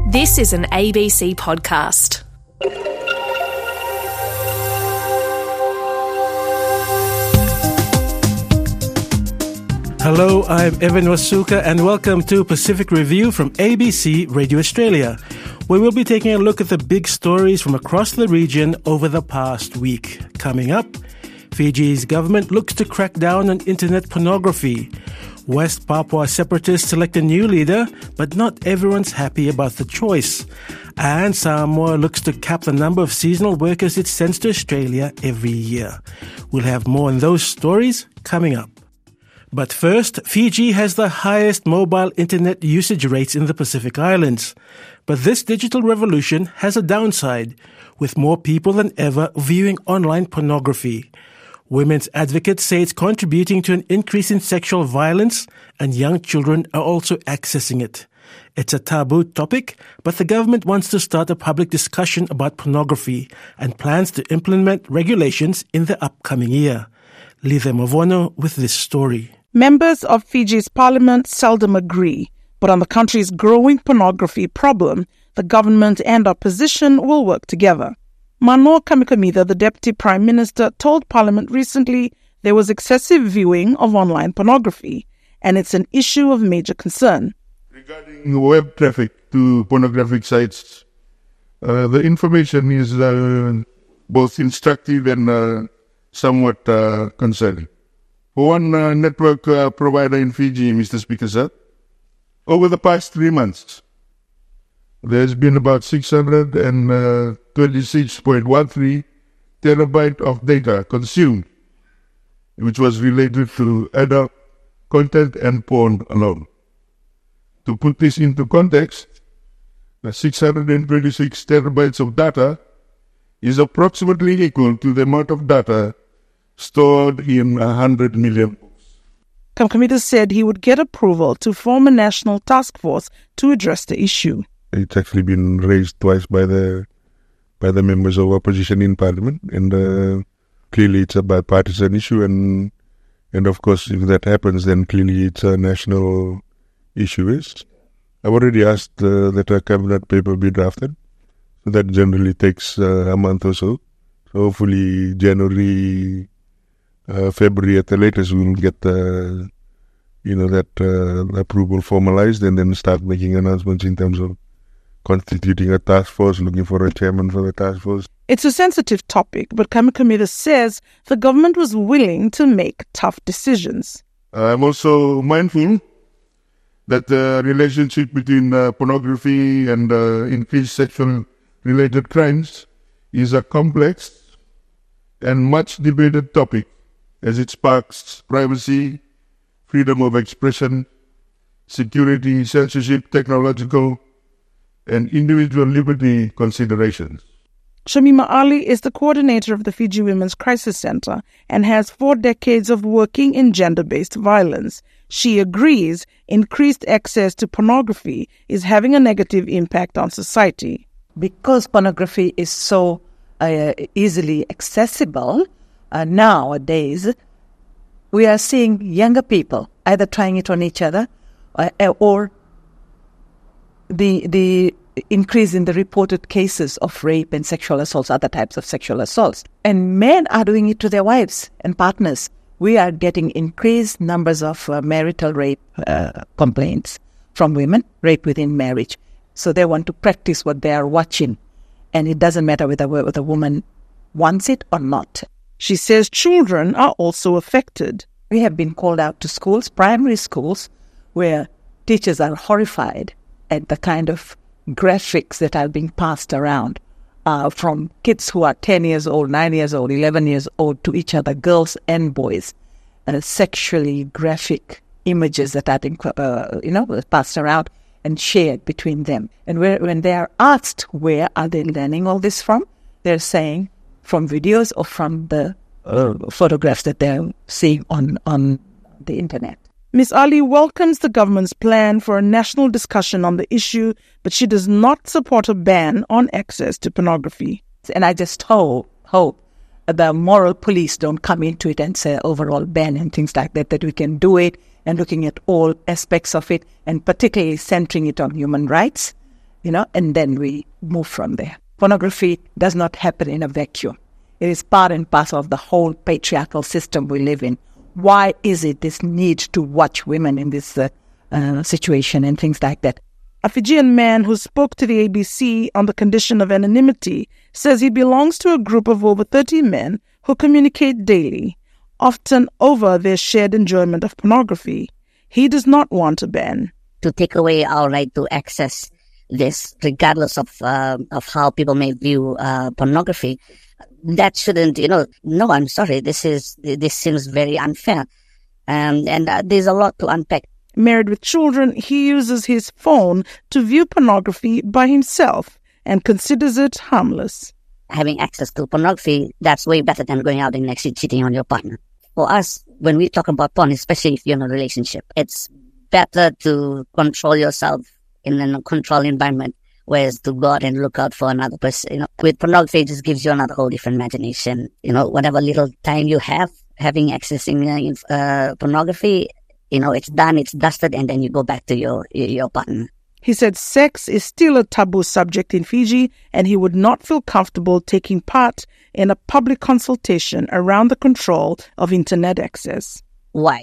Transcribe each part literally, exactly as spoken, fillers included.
This is an A B C podcast. Hello, I'm Evan Wasuka and welcome to Pacific Review from A B C Radio Australia, where we'll be taking a look at the big stories from across the region over the past week. Coming up, Fiji's government looks to crack down on internet pornography. West Papua separatists select a new leader, but not everyone's happy about the choice. And Samoa looks to cap the number of seasonal workers it sends to Australia every year. We'll have more on those stories coming up. But first, Fiji has the highest mobile internet usage rates in the Pacific Islands. But this digital revolution has a downside, with more people than ever viewing online pornography. Women's advocates say it's contributing to an increase in sexual violence, and young children are also accessing it. It's a taboo topic, but the government wants to start a public discussion about pornography and plans to implement regulations in the upcoming year. Lithe Mavono with this story. Members of Fiji's parliament seldom agree, but on the country's growing pornography problem, the government and opposition will work together. Manoa Kamikamica, the Deputy Prime Minister, told Parliament recently there was excessive viewing of online pornography, and it's an issue of major concern. Regarding web traffic to pornographic sites, uh, the information is uh, both instructive and uh, somewhat uh, concerning. For one uh, network uh, provider in Fiji, Mister Speaker, sir, over the past three months, there's been about six hundred twenty-six point one three terabyte of data consumed, which was related to adult content and porn alone. To put this into context, the six hundred twenty-six terabytes of data is approximately equal to the amount of data stored in one hundred million books. Kamikamica said he would get approval to form a national task force to address the issue. It's actually been raised twice by the by the members of opposition in Parliament, and uh, clearly it's a bipartisan issue, and and of course if that happens, then clearly it's a national issue. Is I've already asked uh, that a cabinet paper be drafted. So that generally takes uh, a month or so. So hopefully January, uh, February at the latest, we will get the you know that uh, approval formalized, and then start making announcements in terms of constituting a task force, looking for a chairman for the task force. It's a sensitive topic, but Kamikamica says the government was willing to make tough decisions. I'm also mindful that the relationship between uh, pornography and uh, increased sexual-related crimes is a complex and much debated topic, as it sparks privacy, freedom of expression, security, censorship, technological, and individual liberty considerations. Shamima Ali is the coordinator of the Fiji Women's Crisis Center and has four decades of working in gender-based violence. She agrees increased access to pornography is having a negative impact on society. Because pornography is so uh, easily accessible uh, nowadays, we are seeing younger people either trying it on each other uh, or the the increase in the reported cases of rape and sexual assaults, other types of sexual assaults. And men are doing it to their wives and partners. We are getting increased numbers of uh, marital rape uh, complaints from women, rape within marriage. So they want to practice what they are watching. And it doesn't matter whether, whether the woman wants it or not. She says children are also affected. We have been called out to schools, primary schools, where teachers are horrified at the kind of graphics that are being passed around uh, from kids who are ten years old, nine years old, eleven years old to each other, girls and boys, uh, sexually graphic images that are being, uh, you know, passed around and shared between them. And where, when they are asked where are they learning all this from, they're saying from videos or from the uh, photographs that they're seeing on, on the internet. Miz Ali welcomes the government's plan for a national discussion on the issue, but she does not support a ban on access to pornography. And I just hope, hope the moral police don't come into it and say overall ban and things like that, that we can do it and looking at all aspects of it, and particularly centering it on human rights, you know, and then we move from there. Pornography does not happen in a vacuum. It is part and parcel of the whole patriarchal system we live in. Why is it this need to watch women in this uh, uh, situation and things like that? A Fijian man who spoke to the A B C on the condition of anonymity says he belongs to a group of over thirty men who communicate daily, often over their shared enjoyment of pornography. He does not want a ban. To take away our right to access this, regardless of uh, of how people may view uh, pornography, that shouldn't, you know, no, I'm sorry, this is, this seems very unfair. Um, and uh, there's a lot to unpack. Married with children, he uses his phone to view pornography by himself and considers it harmless. Having access to pornography, that's way better than going out and actually cheating on your partner. For us, when we talk about porn, especially if you're in a relationship, it's better to control yourself in a controlled environment, whereas to go out and look out for another person. You know, with pornography, it just gives you another whole different imagination. You know, whatever little time you have having accessing uh, uh, pornography, you know, it's done, it's dusted, and then you go back to your your partner. He said sex is still a taboo subject in Fiji, and he would not feel comfortable taking part in a public consultation around the control of internet access. Why?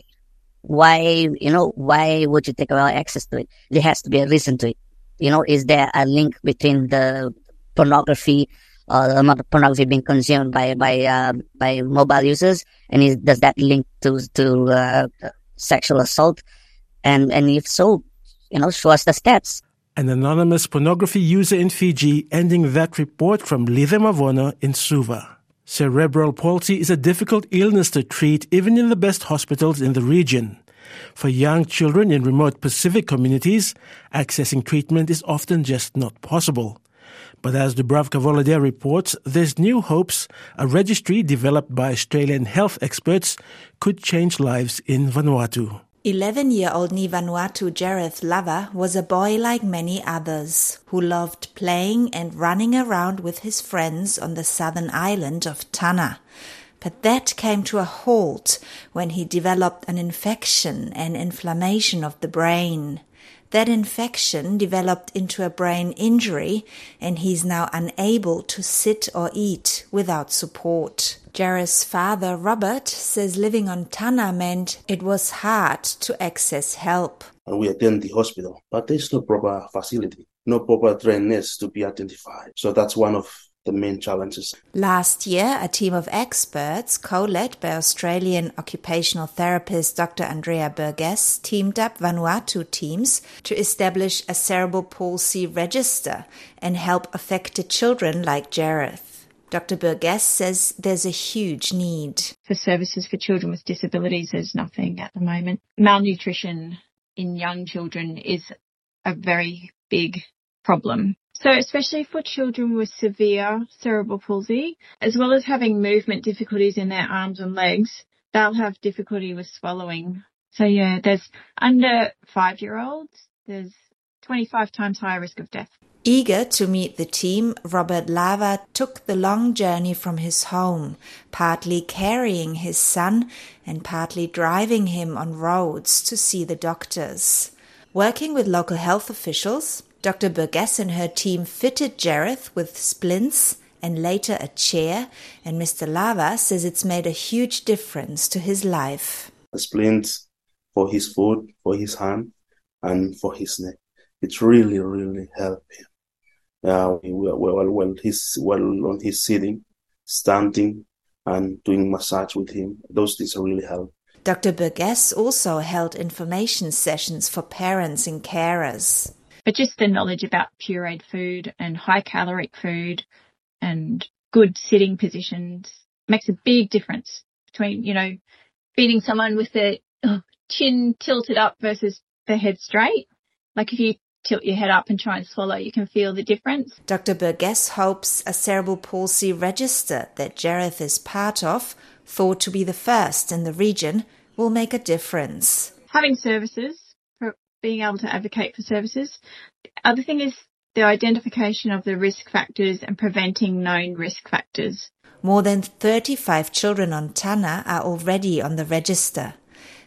Why, you know, why would you take away access to it? There has to be a reason to it. You know, is there a link between the pornography or the amount of pornography being consumed by by uh, by mobile users, and is, does that link to to uh, sexual assault? And and if so, you know, show us the stats. An anonymous pornography user in Fiji ending that report from Lithe Mavono in Suva. Cerebral palsy is a difficult illness to treat even in the best hospitals in the region. For young children in remote Pacific communities, accessing treatment is often just not possible. But as Dubravka Volodya reports, there's new hopes. A registry developed by Australian health experts could change lives in Vanuatu. eleven-year-old Ni Vanuatu Jareth Lava was a boy like many others who loved playing and running around with his friends on the southern island of Tanna. But that came to a halt when he developed an infection and inflammation of the brain. That infection developed into a brain injury, and he's now unable to sit or eat without support. Jareth's father, Robert, says living on Tanna meant it was hard to access help. We attend the hospital, but there's no proper facility, no proper trained nurse to be identified. So that's one of the main challenges. Last year, a team of experts, co-led by Australian occupational therapist Doctor Andrea Burgess, teamed up Vanuatu teams to establish a cerebral palsy register and help affected children like Jareth. Doctor Burgess says there's a huge need. For services for children with disabilities, there's nothing at the moment. Malnutrition in young children is a very big problem. So especially for children with severe cerebral palsy, as well as having movement difficulties in their arms and legs, they'll have difficulty with swallowing. So yeah, there's under five-year-olds, there's twenty-five times higher risk of death. Eager to meet the team, Robert Lava took the long journey from his home, partly carrying his son and partly driving him on roads to see the doctors. Working with local health officials, Doctor Burgess and her team fitted Jareth with splints and later a chair, and Mister Lava says it's made a huge difference to his life. A splint for his foot, for his hand, and for his neck. It really, really helped him. Uh, well, well, well, he's well on his sitting, standing, and doing massage with him. Those things really help. Doctor Burgess also held information sessions for parents and carers. But just the knowledge about pureed food and high caloric food and good sitting positions makes a big difference between, you know, feeding someone with their chin tilted up versus their head straight. Like if you tilt your head up and try and swallow, you can feel the difference. Doctor Burgess hopes a cerebral palsy register that Jareth is part of, thought to be the first in the region, will make a difference. Having services, for being able to advocate for services. The other thing is the identification of the risk factors and preventing known risk factors. More than thirty-five children on Tanna are already on the register.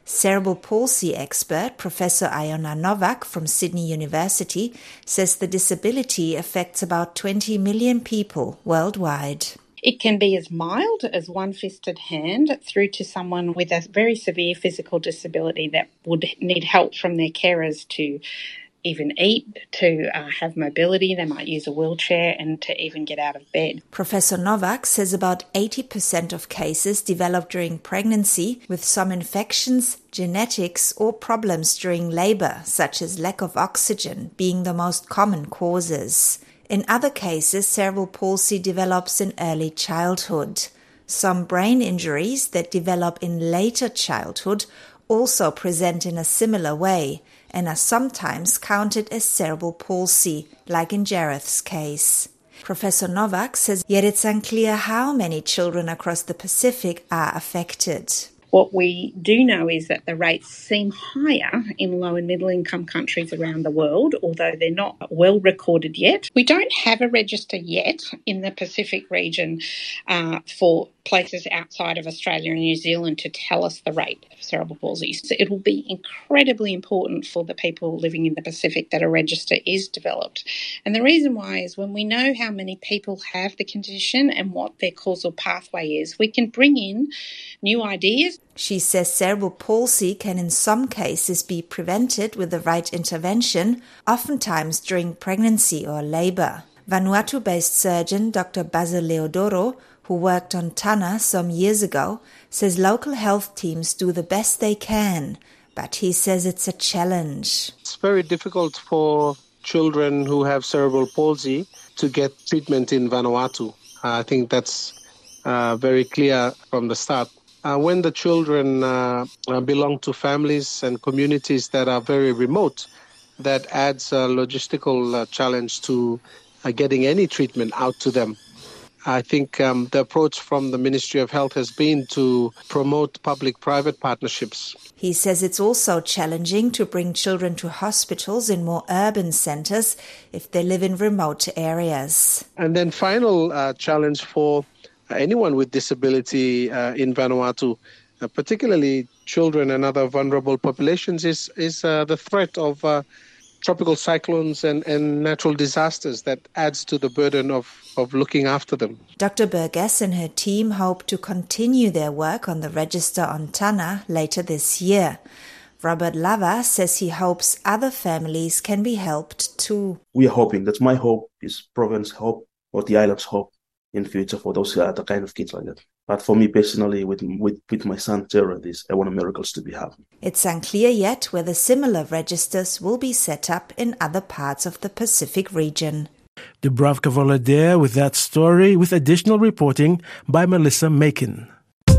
Cerebral palsy expert Professor Iona Novak from Sydney University says the disability affects about twenty million people worldwide. It can be as mild as one-fisted hand through to someone with a very severe physical disability that would need help from their carers to even eat, to uh, have mobility. They might use a wheelchair and to even get out of bed. Professor Novak says about eighty percent of cases develop during pregnancy, with some infections, genetics or problems during labour, such as lack of oxygen, being the most common causes. In other cases, cerebral palsy develops in early childhood. Some brain injuries that develop in later childhood also present in a similar way and are sometimes counted as cerebral palsy, like in Jareth's case. Professor Novak says yet it's unclear how many children across the Pacific are affected. What we do know is that the rates seem higher in low and middle income countries around the world, although they're not well recorded yet. We don't have a register yet in the Pacific region uh, for places outside of Australia and New Zealand to tell us the rate of cerebral palsy. So it will be incredibly important for the people living in the Pacific that a register is developed. And the reason why is when we know how many people have the condition and what their causal pathway is, we can bring in new ideas. She says cerebral palsy can in some cases be prevented with the right intervention, oftentimes during pregnancy or labour. Vanuatu-based surgeon Doctor Basil Leodoro, who worked on Tanna some years ago, says local health teams do the best they can, but he says it's a challenge. It's very difficult for children who have cerebral palsy to get treatment in Vanuatu. I think that's uh, very clear from the start. Uh, when the children uh, belong to families and communities that are very remote, that adds a logistical uh, challenge to uh, getting any treatment out to them. I think um, the approach from the Ministry of Health has been to promote public-private partnerships. He says it's also challenging to bring children to hospitals in more urban centres if they live in remote areas. And then final uh, challenge for anyone with disability uh, in Vanuatu, uh, particularly children and other vulnerable populations, is, is uh, the threat of uh, tropical cyclones and, and natural disasters that adds to the burden of, of looking after them. Doctor Burgess and her team hope to continue their work on the register on Tanna later this year. Robert Lava says he hopes other families can be helped too. We are hoping, that's my hope, is Province hope, or the island's hope in future for those other kind of kids like that. But for me personally, with with, with my son Jared, is I want miracles to be happening. It's unclear yet whether similar registers will be set up in other parts of the Pacific region. Dubravka Voloder with that story, with additional reporting by Melissa Makin.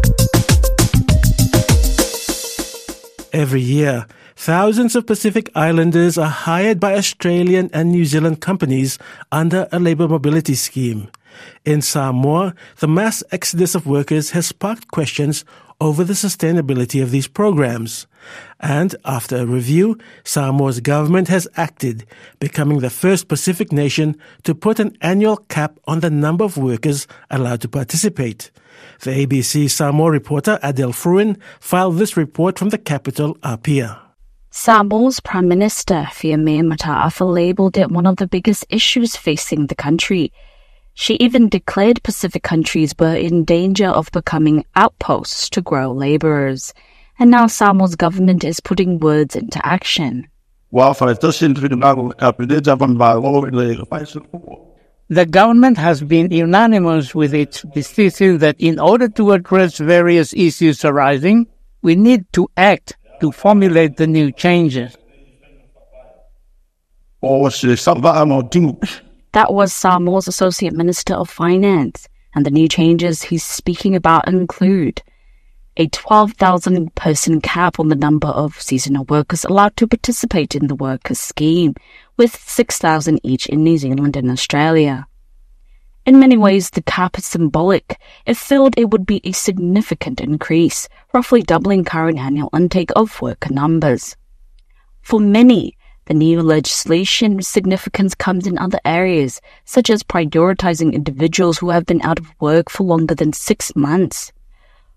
Every year, thousands of Pacific Islanders are hired by Australian and New Zealand companies under a labour mobility scheme. In Samoa, the mass exodus of workers has sparked questions over the sustainability of these programs. And after a review, Samoa's government has acted, becoming the first Pacific nation to put an annual cap on the number of workers allowed to participate. The A B C Samoa reporter Adele Fruin filed this report from the capital, Apia. Samoa's Prime Minister, Fiame Mataafa, labelled it one of the biggest issues facing the country. She even declared Pacific countries were in danger of becoming outposts to grow labourers. And now Samoa's government is putting words into action. The government has been unanimous with its decision that in order to address various issues arising, we need to act to formulate the new changes. That was Samoa's Associate Minister of Finance, and the new changes he's speaking about include a twelve thousand person cap on the number of seasonal workers allowed to participate in the workers' scheme, with six thousand each in New Zealand and Australia. In many ways, the cap is symbolic. It felt it would be a significant increase, roughly doubling current annual intake of worker numbers. For many, the new legislation's significance comes in other areas, such as prioritizing individuals who have been out of work for longer than six months.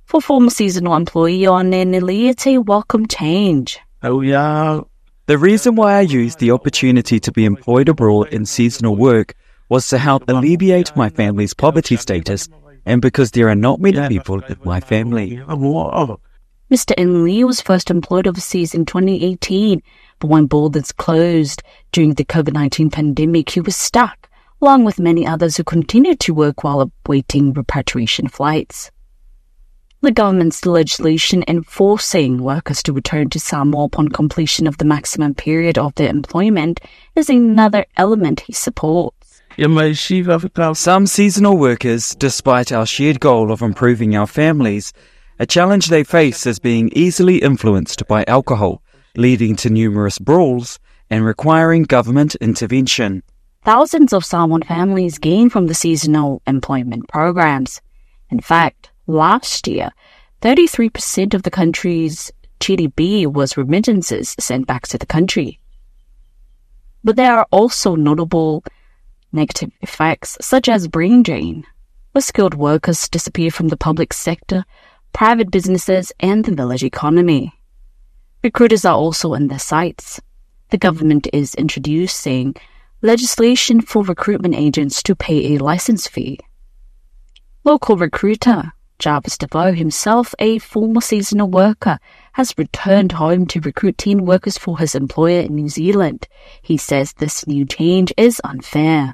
For former seasonal employee Onenili, it's a welcome change. Oh yeah. The reason why I used the opportunity to be employed abroad in seasonal work was to help alleviate my family's poverty status, and because there are not many people in my family. Mister Inlee was first employed overseas in twenty eighteen, but when borders closed during the COVID nineteen pandemic, he was stuck, along with many others who continued to work while awaiting repatriation flights. The government's legislation enforcing workers to return to Samoa upon completion of the maximum period of their employment is another element he supports. Some seasonal workers, despite our shared goal of improving our families, a challenge they face is being easily influenced by alcohol, leading to numerous brawls and requiring government intervention. Thousands of Samoan families gain from the seasonal employment programs. In fact, last year, thirty-three percent of the country's G D P was remittances sent back to the country. But there are also notable negative effects, such as brain drain, where skilled workers disappear from the public sector, private businesses, and the village economy. Recruiters are also in their sights. The government is introducing legislation for recruitment agents to pay a license fee. Local recruiter Jarvis DeVoe, himself a former seasonal worker, has returned home to recruit teen workers for his employer in New Zealand. He says this new change is unfair.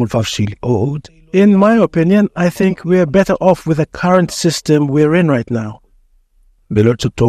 In my opinion, I think we're better off with the current system we're in right now. I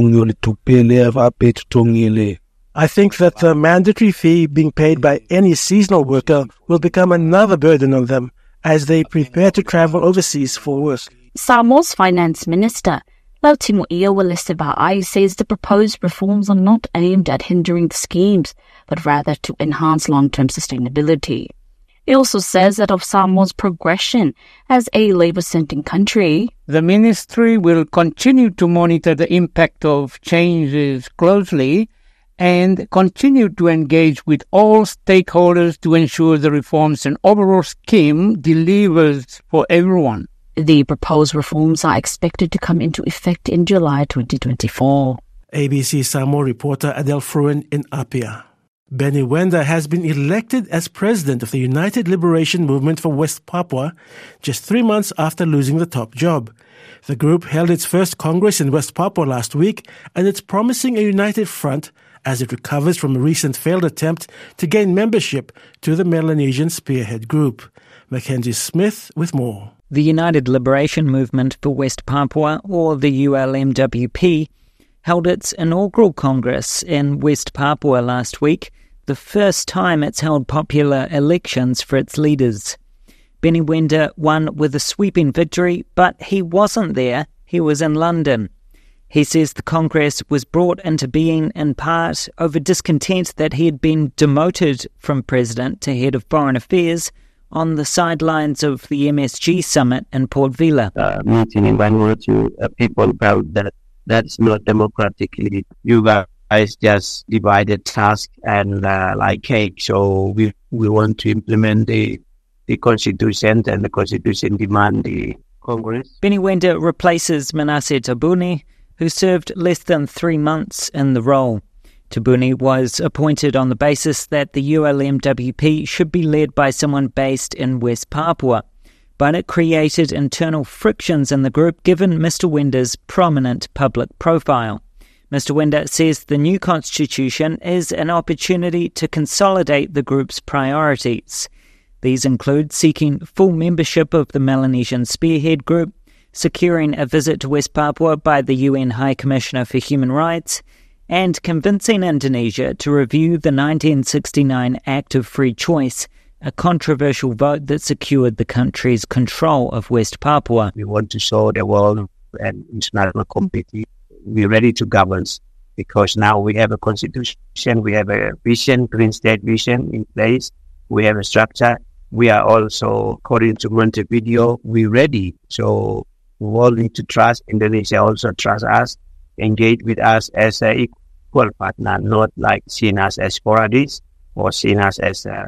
think that the mandatory fee being paid by any seasonal worker will become another burden on them as they prepare to travel overseas for work. Samoa's Finance Minister, Lautimo Iawaleseva'ai, says the proposed reforms are not aimed at hindering the schemes, but rather to enhance long-term sustainability. He also says that of Samoa's progression as a labour-centering country, the ministry will continue to monitor the impact of changes closely and continue to engage with all stakeholders to ensure the reforms and overall scheme delivers for everyone. The proposed reforms are expected to come into effect in July twenty twenty-four. A B C Samoa reporter Adele Fruin in Apia. Benny Wenda has been elected as president of the United Liberation Movement for West Papua just three months after losing the top job. The group held its first Congress in West Papua last week, and it's promising a united front as it recovers from a recent failed attempt to gain membership to the Melanesian Spearhead Group. Mackenzie Smith with more. The United Liberation Movement for West Papua, or the U L M W P, held its inaugural Congress in West Papua last week, the first time it's held popular elections for its leaders. Benny Wenda won with a sweeping victory, but he wasn't there, he was in London. He says the Congress was brought into being in part over discontent that he had been demoted from president to head of foreign affairs on the sidelines of the M S G summit in Port Vila. Uh, meeting in Vanuatu, uh, people felt that that's not democratically. You guys just divided tasks and uh, like cake. So we we want to implement the the constitution, and the constitution demand the Congress. Benny Wenda replaces Manasseh Tabuni, who served less than three months in the role. Tabuni was appointed on the basis that the U L M W P should be led by someone based in West Papua, but it created internal frictions in the group given Mister Wenda's prominent public profile. Mister Wenda says the new constitution is an opportunity to consolidate the group's priorities. These include seeking full membership of the Melanesian Spearhead Group, securing a visit to West Papua by the U N High Commissioner for Human Rights, and convincing Indonesia to review the nineteen sixty-nine Act of Free Choice, a controversial vote that secured the country's control of West Papua. We want to show the world and international community we're ready to govern, because now we have a constitution, we have a vision, Green State vision in place, we have a structure. We are also, according to Montevideo, we're ready. So we all need to trust Indonesia, also trust us, engage with us as an equal partner, not like seen us as sporadic or seen us as a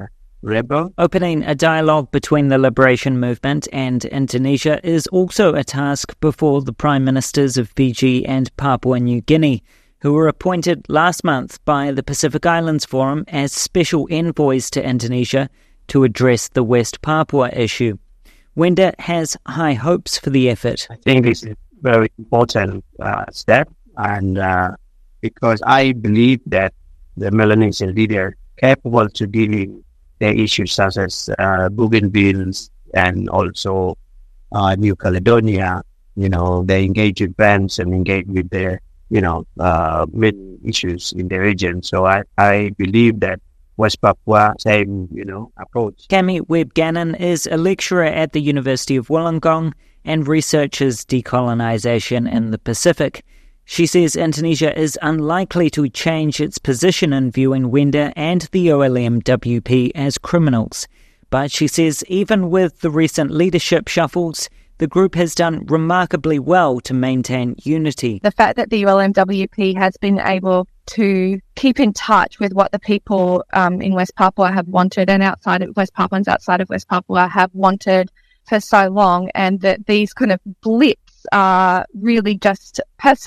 rebel. Opening a dialogue between the liberation movement and Indonesia is also a task before the Prime Ministers of Fiji and Papua New Guinea, who were appointed last month by the Pacific Islands Forum as special envoys to Indonesia to address the West Papua issue. Wenda has high hopes for the effort. I think this is a very important uh, step, and uh, because I believe that the Melanesian leader capable to dealing the issues such as uh, Bougainville and also uh, New Caledonia, you know, they engage with bands and engage with their, you know, uh, main issues in the region. So I, I believe that West Papua, same, you know, approach. Cami Webb-Gannon is a lecturer at the University of Wollongong and researches decolonisation in the Pacific. She says Indonesia is unlikely to change its position in viewing Wenda and the O L M W P as criminals. But she says even with the recent leadership shuffles, the group has done remarkably well to maintain unity. The fact that the O L M W P has been able to keep in touch with what the people um, in West Papua have wanted and outside of West Papuans outside of West Papua have wanted for so long, and that these kind of blips are really just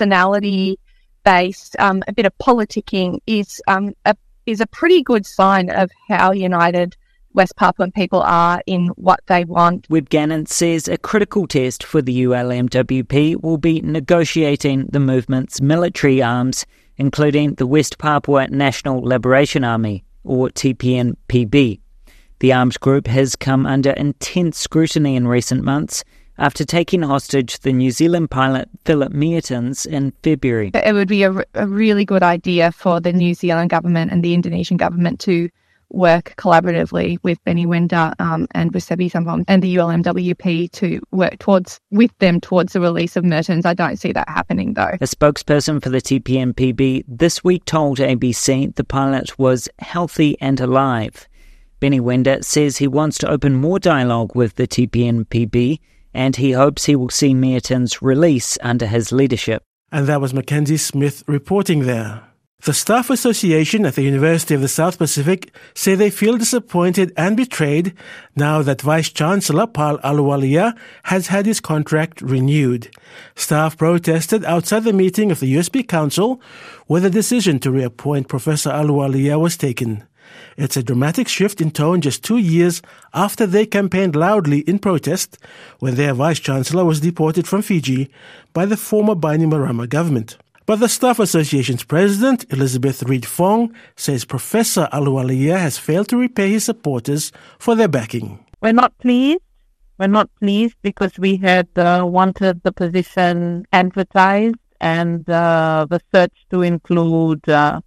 personality-based, um, a bit of politicking is um, a, is a pretty good sign of how united West Papuan people are in what they want. Webb-Gannon says a critical test for the O L M W P will be negotiating the movement's military arms, including the West Papua National Liberation Army, or T P N P B. The arms group has come under intense scrutiny in recent months after taking hostage the New Zealand pilot Philip Meertens in February. It would be a, a really good idea for the New Zealand government and the Indonesian government to work collaboratively with Benny Wenda um, and with Sebi Sampom and the U L M W P to work towards with them towards the release of Meertens. I don't see that happening, though. A spokesperson for the T P N P B this week told A B C the pilot was healthy and alive. Benny Wenda says he wants to open more dialogue with the T P N P B and he hopes he will see Meertens' release under his leadership. And that was Mackenzie Smith reporting there. The Staff Association at the University of the South Pacific say they feel disappointed and betrayed now that Vice-Chancellor Paul Ahluwalia has had his contract renewed. Staff protested outside the meeting of the U S P Council where the decision to reappoint Professor Ahluwalia was taken. It's a dramatic shift in tone just two years after they campaigned loudly in protest when their Vice-Chancellor was deported from Fiji by the former Bainimarama government. But the Staff Association's president, Elizabeth Reid Fong, says Professor Ahluwalia has failed to repay his supporters for their backing. We're not pleased. We're not pleased because we had uh, wanted the position advertised and uh, the search to include uh,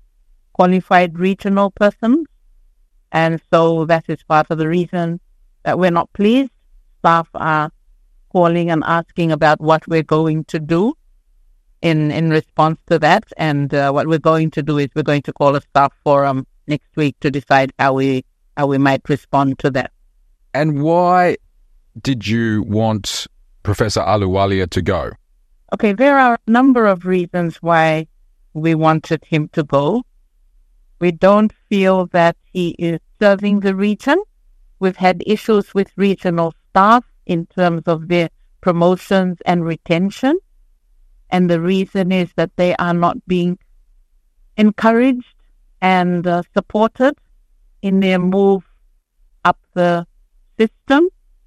qualified regional persons. And so that is part of the reason that we're not pleased. Staff are calling and asking about what we're going to do in, in response to that. And uh, what we're going to do is we're going to call a staff forum next week to decide how we how we might respond to that. And why did you want Professor Ahluwalia to go? Okay, there are a number of reasons why we wanted him to go. We don't feel that he is serving the region. We've had issues with regional staff in terms of their promotions and retention. And the reason is that they are not being encouraged and uh, supported in their move up the system.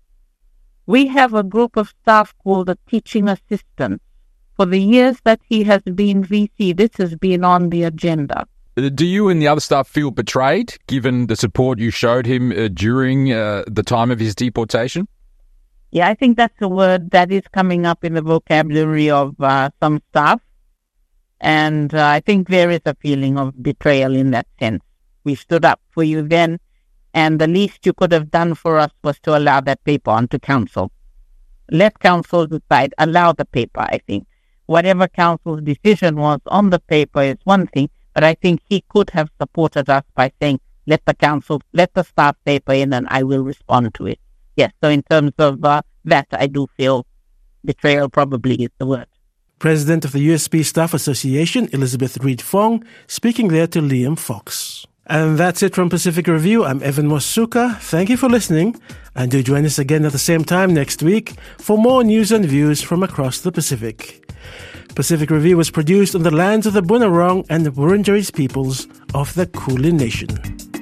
We have a group of staff called the teaching assistants. For the years that he has been V C, this has been on the agenda. Do you and the other staff feel betrayed, given the support you showed him uh, during uh, the time of his deportation? Yeah, I think that's a word that is coming up in the vocabulary of uh, some staff. And uh, I think there is a feeling of betrayal in that sense. We stood up for you then, and the least you could have done for us was to allow that paper onto council. Let council decide, allow the paper, I think. Whatever council's decision was on the paper is one thing, but I think he could have supported us by saying, let the council, let the staff paper in and I will respond to it. Yes, so in terms of uh, that, I do feel betrayal probably is the word. President of the U S P Staff Association, Elizabeth Reid Fong, speaking there to Liam Fox. And that's it from Pacific Review. I'm Evan Wasuka. Thank you for listening, and do join us again at the same time next week for more news and views from across the Pacific. Pacific Review was produced on the lands of the Bunurong and the Wurundjeri peoples of the Kulin Nation.